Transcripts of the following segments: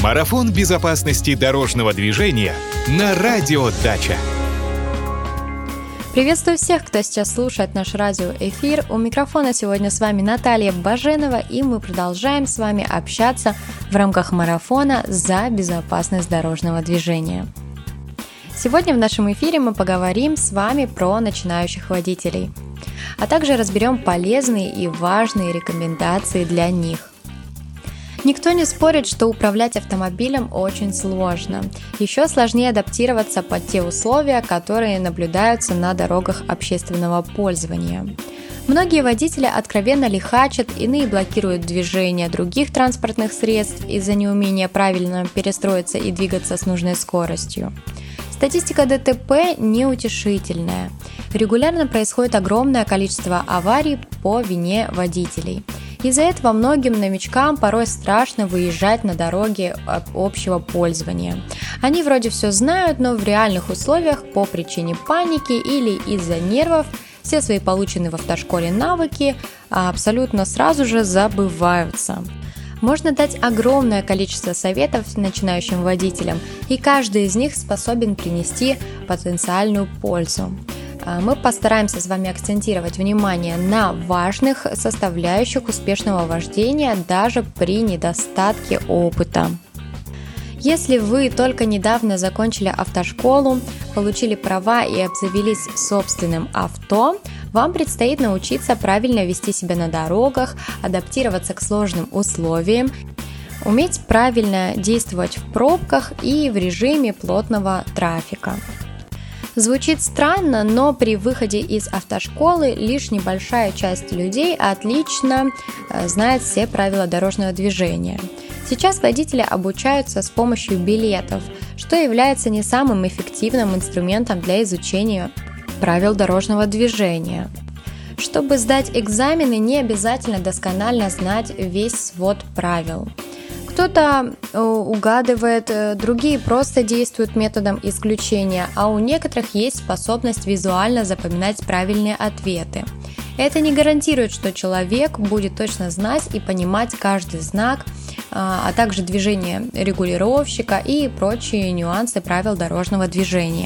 Марафон безопасности дорожного движения на Радио Дача. Приветствую всех, кто сейчас слушает наш радиоэфир. У микрофона сегодня с вами Наталья Баженова, и мы продолжаем с вами общаться в рамках марафона за безопасность дорожного движения. Сегодня в нашем эфире мы поговорим с вами про начинающих водителей, а также разберем полезные и важные рекомендации для них. Никто не спорит, что управлять автомобилем очень сложно. Еще сложнее адаптироваться под те условия, которые наблюдаются на дорогах общественного пользования. Многие водители откровенно лихачат, иные блокируют движение других транспортных средств из-за неумения правильно перестроиться и двигаться с нужной скоростью. Статистика ДТП неутешительная. Регулярно происходит огромное количество аварий по вине водителей. Из-за этого многим новичкам порой страшно выезжать на дороги общего пользования. Они вроде все знают, но в реальных условиях по причине паники или из-за нервов все свои полученные в автошколе навыки абсолютно сразу же забываются. Можно дать огромное количество советов начинающим водителям, и каждый из них способен принести потенциальную пользу. Мы постараемся с вами акцентировать внимание на важных составляющих успешного вождения даже при недостатке опыта. Если вы только недавно закончили автошколу, получили права и обзавелись собственным авто, вам предстоит научиться правильно вести себя на дорогах, адаптироваться к сложным условиям, уметь правильно действовать в пробках и в режиме плотного трафика. Звучит странно, но при выходе из автошколы лишь небольшая часть людей отлично знает все правила дорожного движения. Сейчас водители обучаются с помощью билетов, что является не самым эффективным инструментом для изучения правил дорожного движения. Чтобы сдать экзамены, не обязательно досконально знать весь свод правил. Кто-то угадывает, другие просто действуют методом исключения, а у некоторых есть способность визуально запоминать правильные ответы. Это не гарантирует, что человек будет точно знать и понимать каждый знак, а также движение регулировщика и прочие нюансы правил дорожного движения.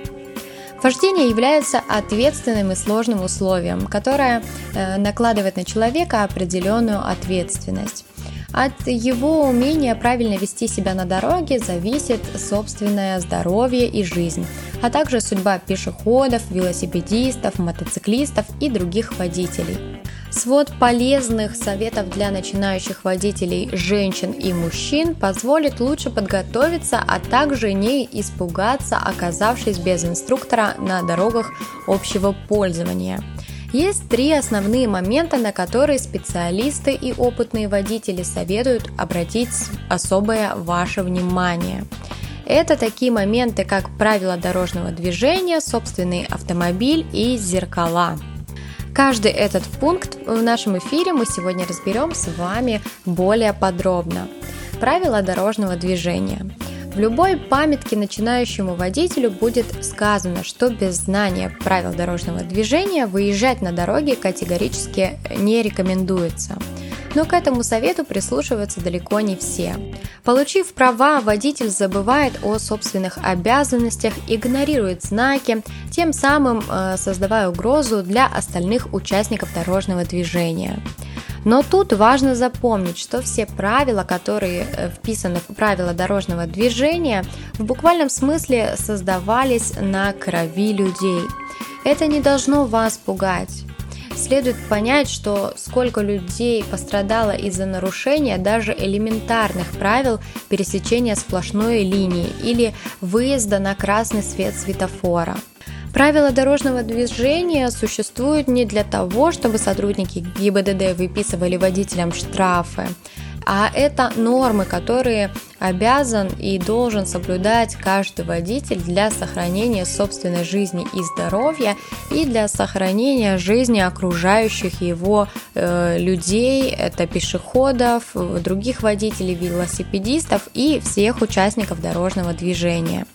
Вождение является ответственным и сложным условием, которое накладывает на человека определенную ответственность. От его умения правильно вести себя на дороге зависит собственное здоровье и жизнь, а также судьба пешеходов, велосипедистов, мотоциклистов и других водителей. Свод полезных советов для начинающих водителей, женщин и мужчин позволит лучше подготовиться, а также не испугаться, оказавшись без инструктора на дорогах общего пользования. Есть три основные момента, на которые специалисты и опытные водители советуют обратить особое ваше внимание. Это такие моменты, как правила дорожного движения, собственный автомобиль и зеркала. Каждый этот пункт в нашем эфире мы сегодня разберем с вами более подробно. Правила дорожного движения. В любой памятке начинающему водителю будет сказано, что без знания правил дорожного движения выезжать на дороге категорически не рекомендуется. Но к этому совету прислушиваются далеко не все. Получив права, водитель забывает о собственных обязанностях, игнорирует знаки, тем самым создавая угрозу для остальных участников дорожного движения. Но тут важно запомнить, что все правила, которые вписаны в правила дорожного движения, в буквальном смысле создавались на крови людей. Это не должно вас пугать. Следует понять, что сколько людей пострадало из-за нарушения даже элементарных правил пересечения сплошной линии или выезда на красный свет светофора. Правила дорожного движения существуют не для того, чтобы сотрудники ГИБДД выписывали водителям штрафы, а это нормы, которые обязан и должен соблюдать каждый водитель для сохранения собственной жизни и здоровья и для сохранения жизни окружающих его людей, это пешеходов, других водителей, велосипедистов и всех участников дорожного движения.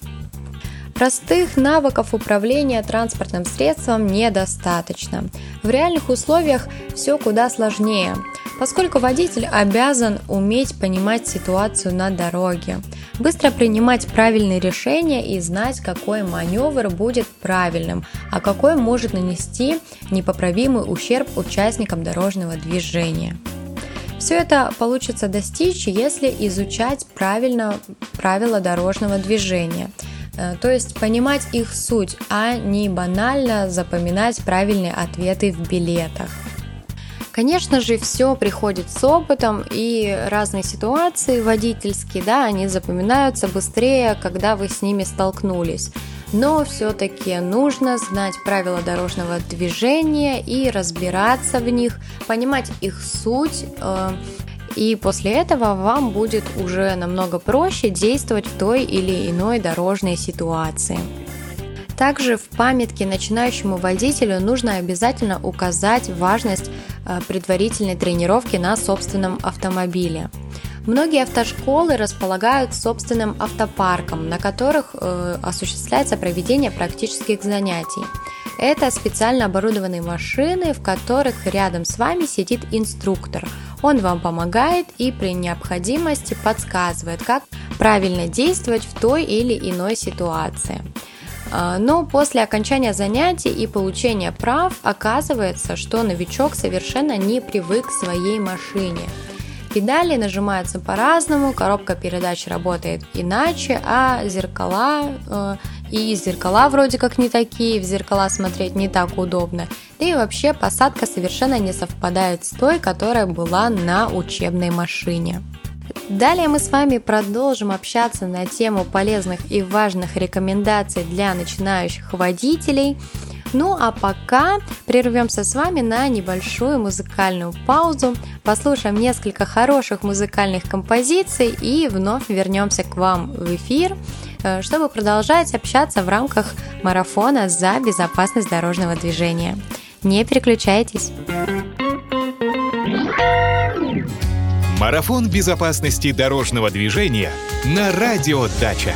Простых навыков управления транспортным средством недостаточно. В реальных условиях все куда сложнее. поскольку водитель обязан уметь понимать ситуацию на дороге, быстро принимать правильные решения и знать, какой маневр будет правильным, а какой может нанести непоправимый ущерб участникам дорожного движения. Все это получится достичь, если изучать правильно правила дорожного движения, то есть понимать их суть, а не банально запоминать правильные ответы в билетах. Конечно же, все приходит с опытом, и разные ситуации водительские, они запоминаются быстрее, когда вы с ними столкнулись. Но все-таки нужно знать правила дорожного движения и разбираться в них, понимать их суть, и после этого вам будет уже намного проще действовать в той или иной дорожной ситуации. Также в памятке начинающему водителю нужно обязательно указать важность предварительной тренировки на собственном автомобиле. Многие автошколы располагают собственным автопарком, на которых осуществляется проведение практических занятий. Это специально оборудованные машины, в которых рядом с вами сидит инструктор. Он вам помогает и при необходимости подсказывает, как правильно действовать в той или иной ситуации. Но после окончания занятий и получения прав оказывается, что новичок совершенно не привык к своей машине. Педали нажимаются по-разному, коробка передач работает иначе, а зеркала вроде как не такие, в зеркала смотреть не так удобно. Да и вообще посадка совершенно не совпадает с той, которая была на учебной машине. Далее мы с вами продолжим общаться на тему полезных и важных рекомендаций для начинающих водителей. Ну а пока прервемся с вами на небольшую музыкальную паузу, послушаем несколько хороших музыкальных композиций и вновь вернемся к вам в эфир, чтобы продолжать общаться в рамках марафона за безопасность дорожного движения. Не переключайтесь! Марафон безопасности дорожного движения на Радио Дача.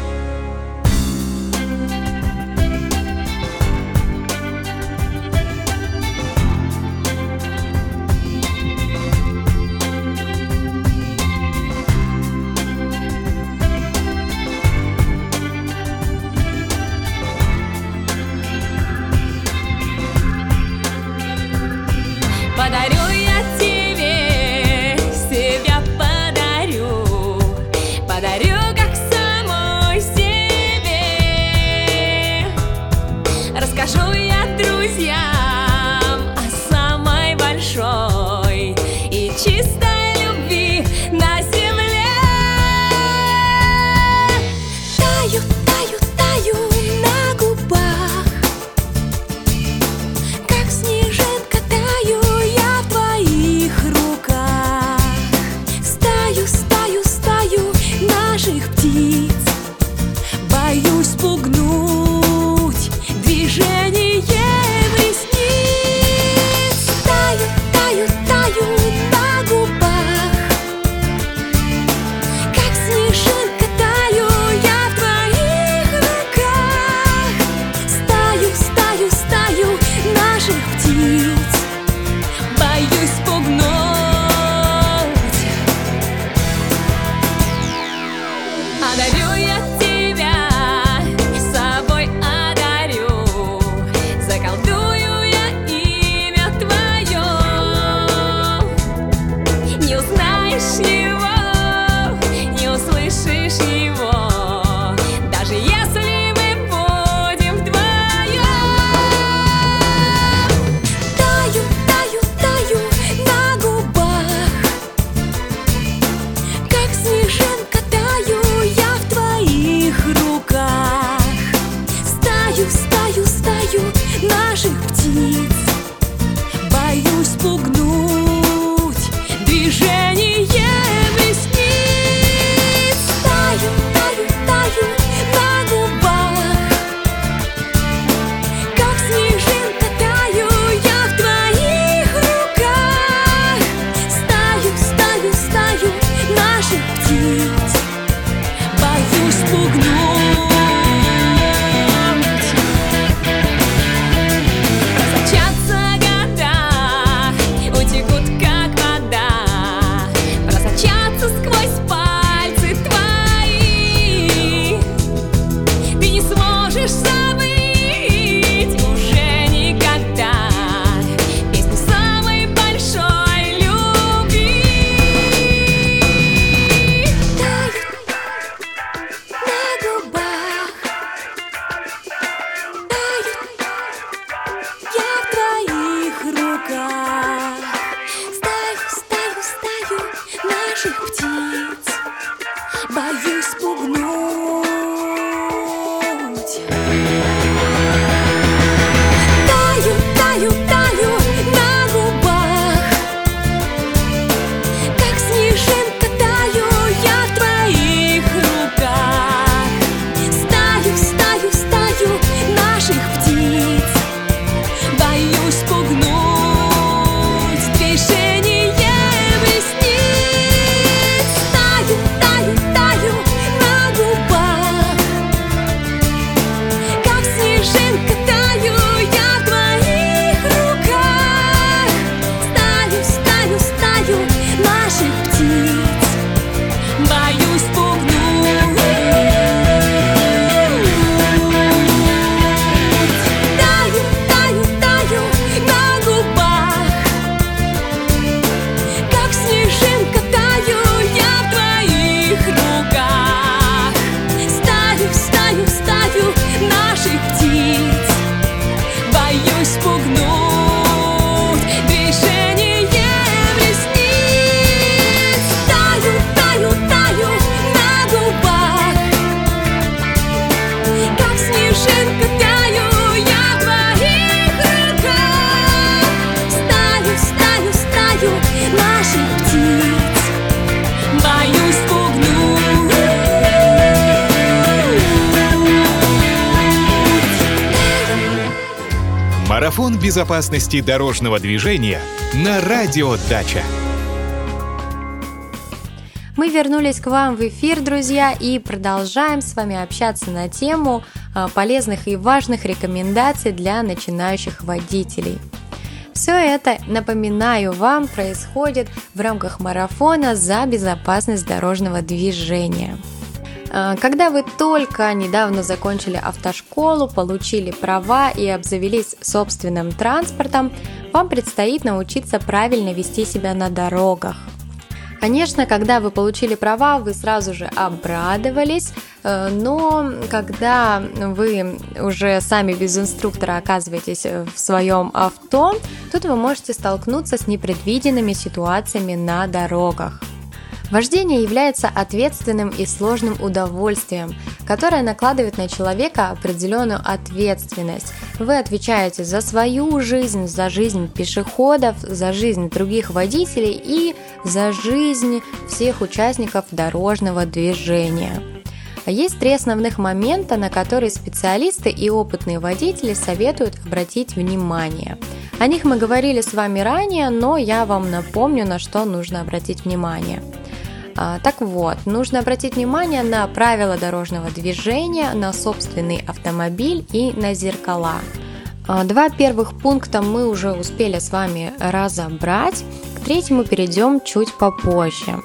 Подарю я тебе себя, подарю как самой боюсь спугнуть. Таю, таю, таю на губах, как снежинка таю я в твоих руках. Стаю, стаю, стаю наших птиц боюсь спугнуть движением ресниц. Таю, таю, таю на губах, как снежинка таю я в твоих руках. Стаю, стаю, стаю наших птиц боюсь спугнуть. Таю, таю, таю на губах, как снежинка таю я в твоих руках. Стаю, стаю, стаю наших птиц боюсь спугнуть движением ресниц. Таю, таю, таю на губах, как снежинка таю я в твоих руках. Стаю, стаю, стаю наших птиц боюсь спугнуть. Марафон безопасности дорожного движения на Радио Дача. Мы вернулись к вам в эфир, друзья, и продолжаем с вами общаться на тему полезных и важных рекомендаций для начинающих водителей. Все это, напоминаю вам, происходит в рамках марафона за безопасность дорожного движения. Когда вы только недавно закончили автошколу, получили права и обзавелись собственным транспортом, вам предстоит научиться правильно вести себя на дорогах. Конечно, когда вы получили права, вы сразу же обрадовались, но когда вы уже сами без инструктора оказываетесь в своем авто, тут вы можете столкнуться с непредвиденными ситуациями на дорогах. Вождение является ответственным и сложным удовольствием, которое накладывает на человека определенную ответственность. Вы отвечаете за свою жизнь, за жизнь пешеходов, за жизнь других водителей и за жизнь всех участников дорожного движения. Есть 3 основных момента, на которые специалисты и опытные водители советуют обратить внимание. О них мы говорили с вами ранее, но я вам напомню, на что нужно обратить внимание. Так вот, нужно обратить внимание на правила дорожного движения, на собственный автомобиль и на зеркала. 2 первых пункта мы уже успели с вами разобрать, к 3-му перейдем чуть попозже.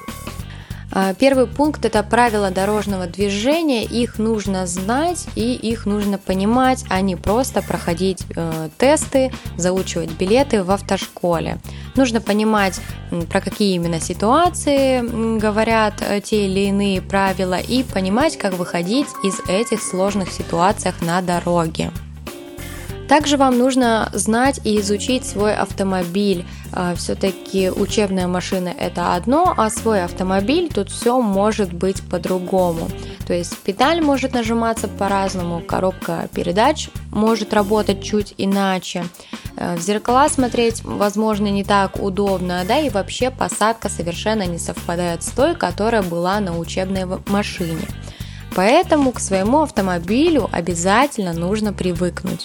Первый пункт – это правила дорожного движения, их нужно знать и их нужно понимать, а не просто проходить тесты, заучивать билеты в автошколе. Нужно понимать, про какие именно ситуации говорят те или иные правила, и понимать, как выходить из этих сложных ситуаций на дороге. Также вам нужно знать и изучить свой автомобиль. Все-таки учебная машина – это одно, а свой автомобиль тут все может быть по-другому. То есть педаль может нажиматься по-разному, коробка передач может работать чуть иначе. В зеркала смотреть, возможно, не так удобно, да и вообще посадка совершенно не совпадает с той, которая была на учебной машине. Поэтому к своему автомобилю обязательно нужно привыкнуть.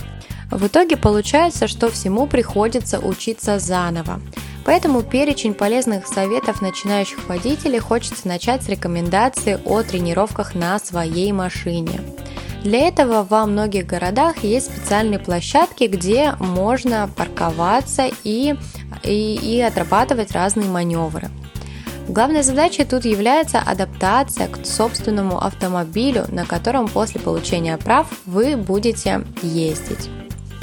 В итоге получается, что всему приходится учиться заново. Поэтому перечень полезных советов начинающих водителей хочется начать с рекомендаций о тренировках на своей машине. Для этого во многих городах есть специальные площадки, где можно парковаться и отрабатывать разные маневры. Главной задачей тут является адаптация к собственному автомобилю, на котором после получения прав вы будете ездить.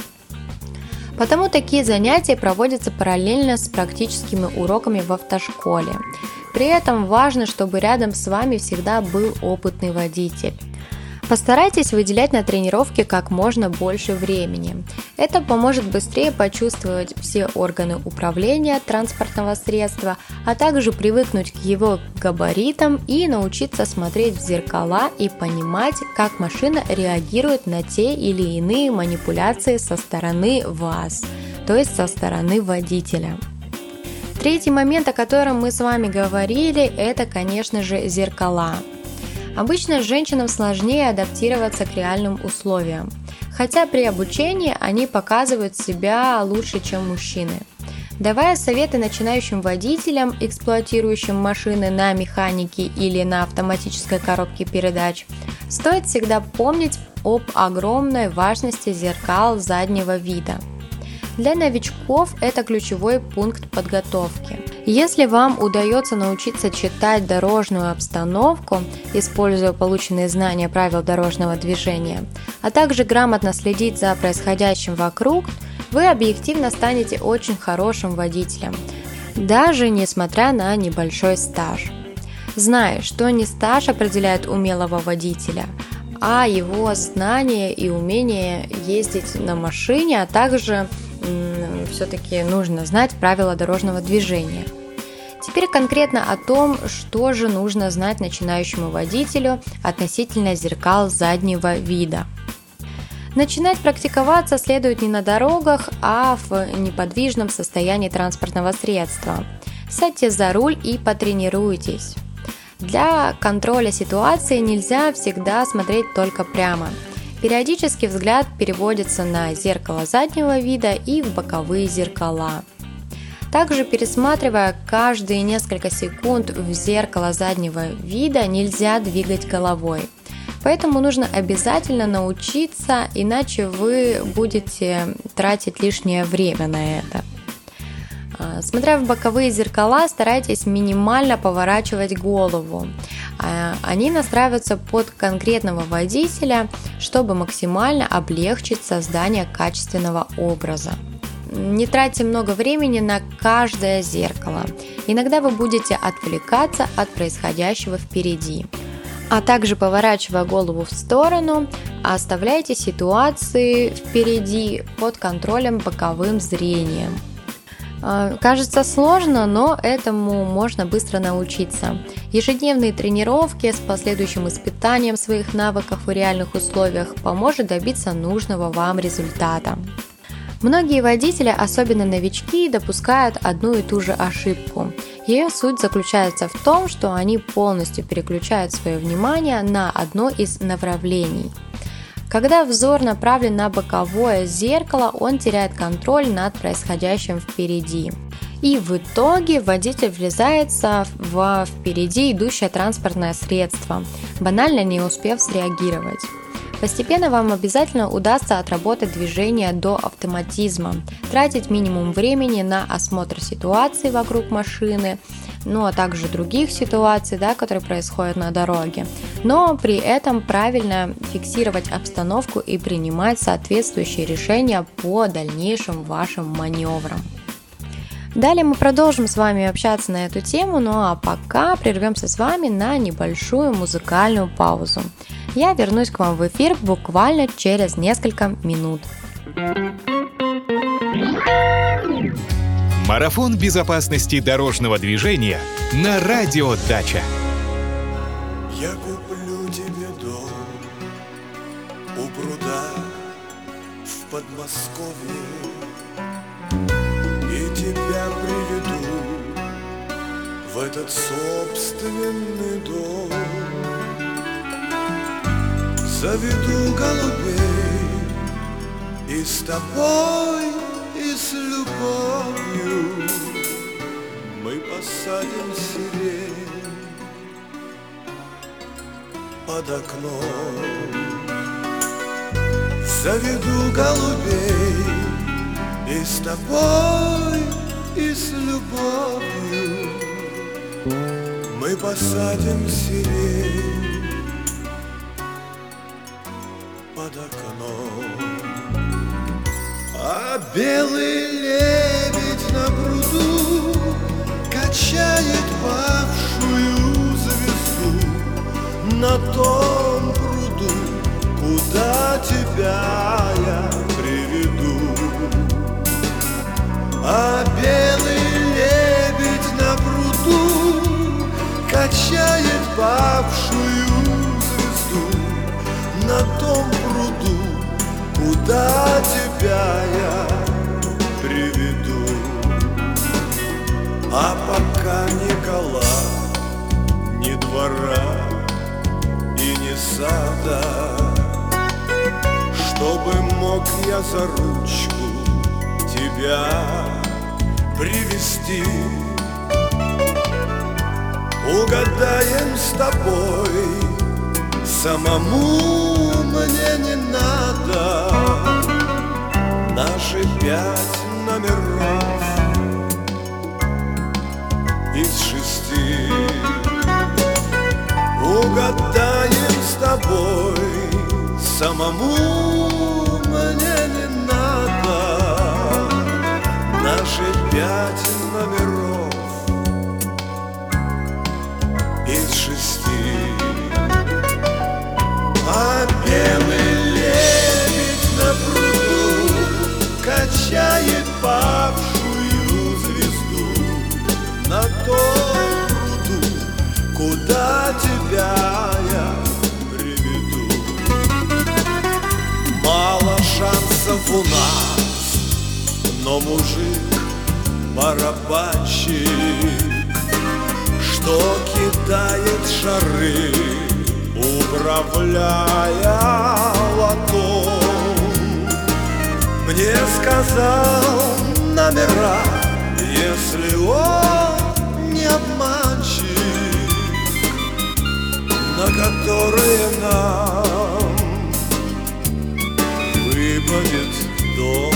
Потому такие занятия проводятся параллельно с практическими уроками в автошколе. При этом важно, чтобы рядом с вами всегда был опытный водитель. Постарайтесь выделять на тренировки как можно больше времени. Это поможет быстрее почувствовать все органы управления транспортного средства, а также привыкнуть к его габаритам и научиться смотреть в зеркала и понимать, как машина реагирует на те или иные манипуляции со стороны вас, то есть со стороны водителя. Третий момент, о котором мы с вами говорили, это, конечно же, зеркала. Обычно женщинам сложнее адаптироваться к реальным условиям, хотя при обучении они показывают себя лучше, чем мужчины. Давая советы начинающим водителям, эксплуатирующим машины на механике или на автоматической коробке передач, стоит всегда помнить об огромной важности зеркал заднего вида. Для новичков это ключевой пункт подготовки. Если вам удается научиться читать дорожную обстановку, используя полученные знания правил дорожного движения, а также грамотно следить за происходящим вокруг, вы объективно станете очень хорошим водителем, даже несмотря на небольшой стаж. Знай, что не стаж определяет умелого водителя, а его знание и умение ездить на машине, а также все-таки нужно знать правила дорожного движения. Теперь конкретно о том, что же нужно знать начинающему водителю относительно зеркал заднего вида. Начинать практиковаться следует не на дорогах, а в неподвижном состоянии транспортного средства. Сядьте за руль и потренируйтесь. Для контроля ситуации нельзя всегда смотреть только прямо. Периодически взгляд переводится на зеркало заднего вида и в боковые зеркала. Также, пересматривая каждые несколько секунд в зеркало заднего вида, нельзя двигать головой. Поэтому нужно обязательно научиться, иначе вы будете тратить лишнее время на это. Смотря в боковые зеркала, старайтесь минимально поворачивать голову. Они настраиваются под конкретного водителя, чтобы максимально облегчить создание качественного образа. Не тратьте много времени на каждое зеркало. Иногда вы будете отвлекаться от происходящего впереди. А также, поворачивая голову в сторону, оставляйте ситуации впереди под контролем боковым зрением. Кажется сложно, но этому можно быстро научиться. Ежедневные тренировки с последующим испытанием своих навыков в реальных условиях поможет добиться нужного вам результата. Многие водители, особенно новички, допускают одну и ту же ошибку. Ее суть заключается в том, что они полностью переключают свое внимание на одно из направлений. Когда взор направлен на боковое зеркало, он теряет контроль над происходящим впереди. И в итоге водитель врезается в впереди идущее транспортное средство, банально не успев среагировать. Постепенно вам обязательно удастся отработать движение до автоматизма, тратить минимум времени на осмотр ситуации вокруг машины, а также других ситуаций, которые происходят на дороге. Но при этом правильно фиксировать обстановку и принимать соответствующие решения по дальнейшим вашим маневрам. Далее мы продолжим с вами общаться на эту тему, а пока прервемся с вами на небольшую музыкальную паузу. Я вернусь к вам в эфир буквально через несколько минут. Марафон безопасности дорожного движения на Радио Дача. Я куплю тебе дом у пруда в Подмосковье и тебя приведу в этот собственный дом. Заведу голубей и с тобой, и с любовью мы посадим сирень под окном. Заведу голубей и с тобой, и с любовью мы посадим сирень под окном. А белый лебедь на пруду качает павшую звезду. На том пруду куда тебя я приведу. А пока ни кола, ни двора и ни сада, чтобы мог я за ручку тебя привести. Угадаем с тобой, самому мне не надо, наши 5 номеров из 6. Угадаем с тобой, самому мне не надо, наши 5 номеров из 6. А белый лебедь на пруду качает павшую звезду на том пруду, куда тебя я приведу. Мало шансов у нас, но мужик барабанщик, что кидает шары, управляя лотом, мне сказал номера, если он не обманщик, на которые нам выпадет дом.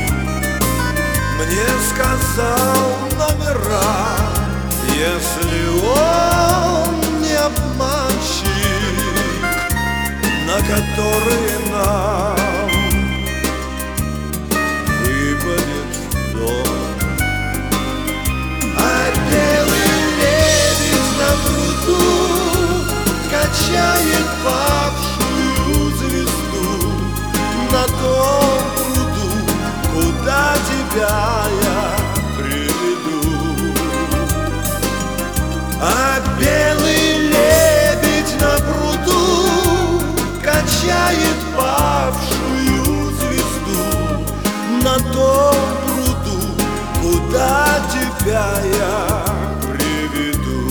Мне сказал номера, если он не обманщик, на которые нам выпадет дом. А белый лебедь на пруду качает павшую звезду на том пруду, куда тебя я приведу. А белый лебедь на пруду качает павшую звезду на том пруду, куда тебя я приведу.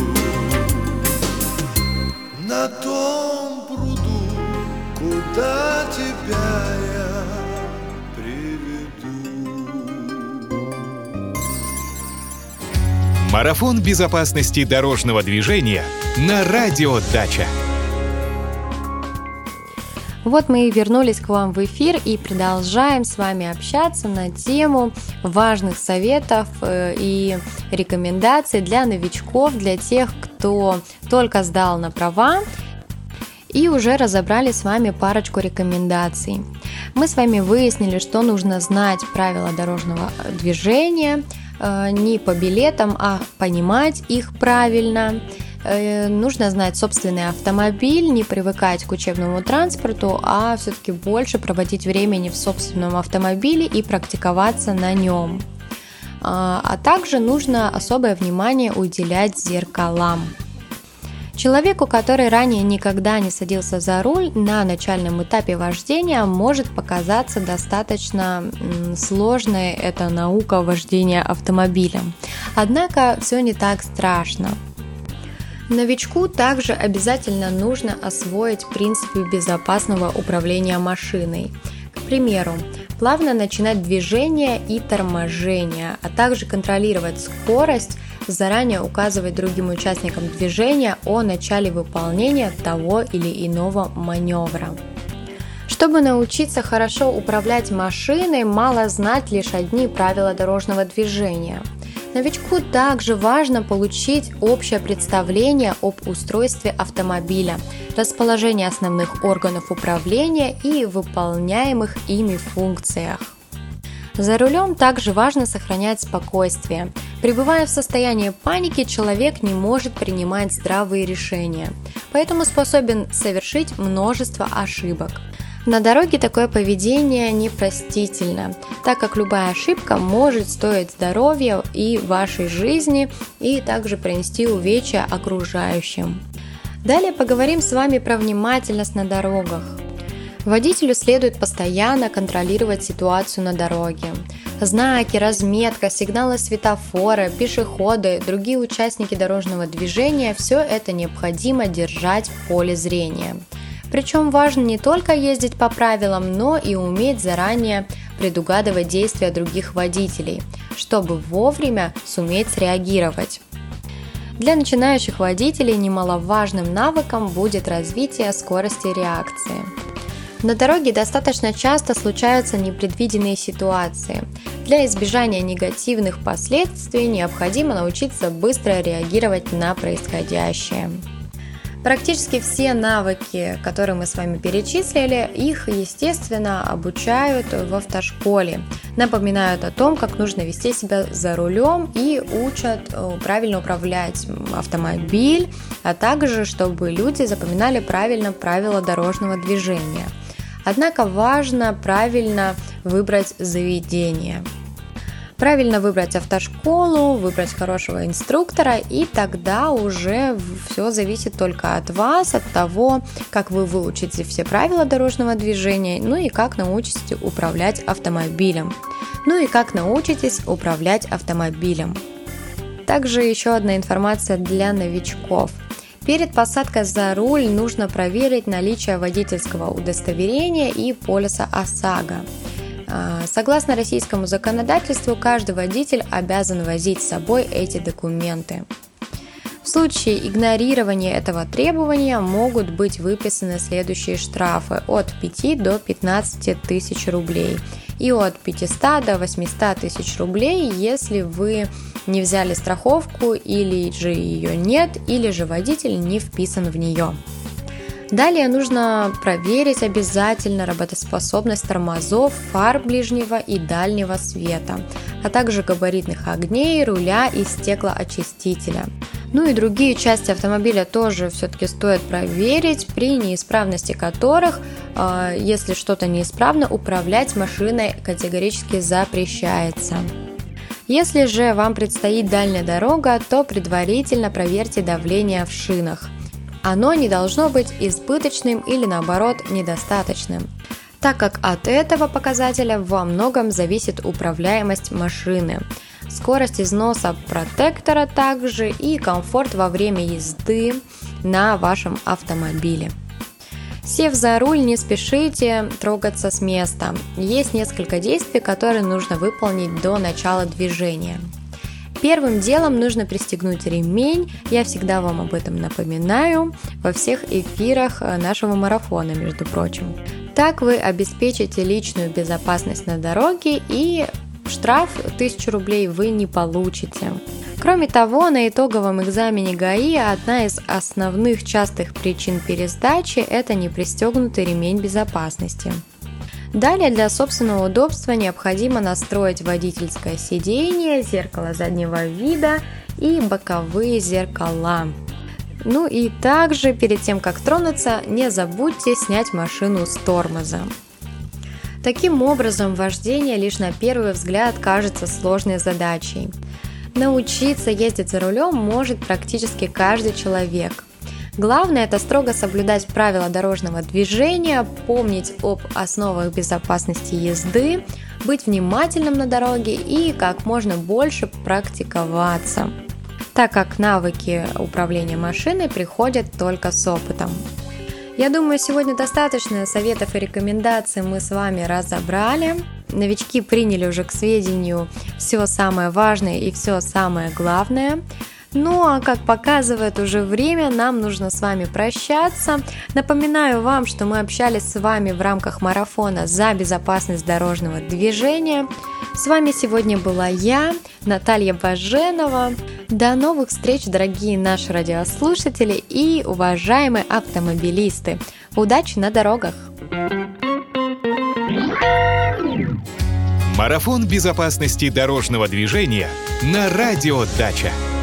На том пруду, куда тебя я приведу. Марафон безопасности дорожного движения на Радио Дача. Вот мы и вернулись к вам в эфир и продолжаем с вами общаться на тему важных советов и рекомендаций для новичков, для тех, кто только сдал на права, и уже разобрали с вами парочку рекомендаций. Мы с вами выяснили, что нужно знать правила дорожного движения, не по билетам, а понимать их правильно. Нужно знать собственный автомобиль, не привыкать к учебному транспорту, а все-таки больше проводить времени в собственном автомобиле и практиковаться на нем. А также нужно особое внимание уделять зеркалам. Человеку, который ранее никогда не садился за руль, на начальном этапе вождения может показаться достаточно сложной эта наука вождения автомобилем. Однако все не так страшно. Новичку также обязательно нужно освоить принципы безопасного управления машиной. К примеру, плавно начинать движение и торможение, а также контролировать скорость, заранее указывать другим участникам движения о начале выполнения того или иного маневра. Чтобы научиться хорошо управлять машиной, мало знать лишь одни правила дорожного движения. Новичку также важно получить общее представление об устройстве автомобиля, расположении основных органов управления и выполняемых ими функциях. За рулем также важно сохранять спокойствие. Пребывая в состоянии паники, человек не может принимать здравые решения, поэтому способен совершить множество ошибок. На дороге такое поведение непростительно, так как любая ошибка может стоить здоровья и вашей жизни, и также принести увечья окружающим. Далее поговорим с вами про внимательность на дорогах. Водителю следует постоянно контролировать ситуацию на дороге. Знаки, разметка, сигналы светофора, пешеходы, другие участники дорожного движения – все это необходимо держать в поле зрения. Причем важно не только ездить по правилам, но и уметь заранее предугадывать действия других водителей, чтобы вовремя суметь среагировать. Для начинающих водителей немаловажным навыком будет развитие скорости реакции. На дороге достаточно часто случаются непредвиденные ситуации. Для избежания негативных последствий необходимо научиться быстро реагировать на происходящее. Практически все навыки, которые мы с вами перечислили, их, естественно, обучают в автошколе. Напоминают о том, как нужно вести себя за рулем и учат правильно управлять автомобиль, а также, чтобы люди запоминали правильно правила дорожного движения. Однако важно правильно выбрать заведение. Правильно выбрать автошколу, выбрать хорошего инструктора, и тогда уже все зависит только от вас, от того, как вы выучите все правила дорожного движения, ну и как научитесь управлять автомобилем. Также еще одна информация для новичков. Перед посадкой за руль нужно проверить наличие водительского удостоверения и полиса ОСАГО. Согласно российскому законодательству, каждый водитель обязан возить с собой эти документы. В случае игнорирования этого требования могут быть выписаны следующие штрафы от 5 до 15 тысяч рублей и от 500 до 800 тысяч рублей, если вы не взяли страховку или же ее нет, или же водитель не вписан в нее. Далее нужно проверить обязательно работоспособность тормозов, фар ближнего и дальнего света, а также габаритных огней, руля и стеклоочистителя. Ну и другие части автомобиля тоже все-таки стоит проверить, при неисправности которых, если что-то неисправно, управлять машиной категорически запрещается. Если же вам предстоит дальняя дорога, то предварительно проверьте давление в шинах. Оно не должно быть избыточным или наоборот недостаточным, так как от этого показателя во многом зависит управляемость машины, скорость износа протектора также и комфорт во время езды на вашем автомобиле. Сев за руль, не спешите трогаться с места. Есть несколько действий, которые нужно выполнить до начала движения. Первым делом нужно пристегнуть ремень, я всегда вам об этом напоминаю во всех эфирах нашего марафона, между прочим. Так вы обеспечите личную безопасность на дороге и штраф 1000 рублей вы не получите. Кроме того, на итоговом экзамене ГАИ одна из основных частых причин пересдачи – это непристегнутый ремень безопасности. Далее для собственного удобства необходимо настроить водительское сиденье, зеркало заднего вида и боковые зеркала. Ну и также перед тем, как тронуться, не забудьте снять машину с тормоза. Таким образом, вождение лишь на первый взгляд кажется сложной задачей. Научиться ездить за рулем может практически каждый человек. Главное – это строго соблюдать правила дорожного движения, помнить об основах безопасности езды, быть внимательным на дороге и как можно больше практиковаться, так как навыки управления машиной приходят только с опытом. Я думаю, сегодня достаточно советов и рекомендаций мы с вами разобрали. Новички приняли уже к сведению все самое важное и все самое главное. Ну а как показывает уже время, нам нужно с вами прощаться. Напоминаю вам, что мы общались с вами в рамках марафона за безопасность дорожного движения. С вами сегодня была я, Наталья Баженова. До новых встреч, дорогие наши радиослушатели и уважаемые автомобилисты. Удачи на дорогах! Марафон безопасности дорожного движения на Радио Дача.